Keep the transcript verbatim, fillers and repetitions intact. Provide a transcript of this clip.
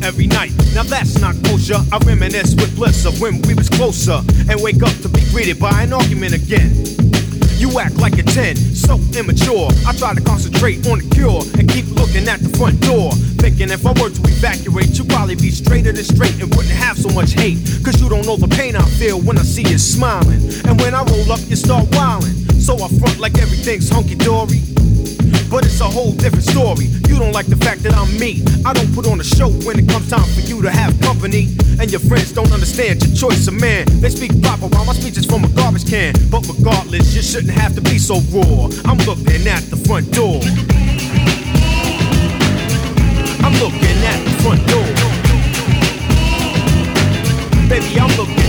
every night. Now that's not kosher. I reminisce with bliss of when we was closer and wake up to be greeted by an argument again. You act like a ten, so immature. I try to concentrate on the cure and keep looking at the front door, thinking if I were to evacuate, you'd probably be straighter than straight and wouldn't have so much hate. Cause you don't know the pain I feel when I see you smiling. And when I roll up, you start wilding. So I front like everything's hunky-dory, but it's a whole different story. You don't like the fact that I'm me. I don't put on a show when it comes time for you to have company. And your friends don't understand your choice of man. They speak proper while my speech is from a garbage can. But regardless, you shouldn't have to be so raw. I'm looking at the front door. I'm looking at the front door. Baby, I'm looking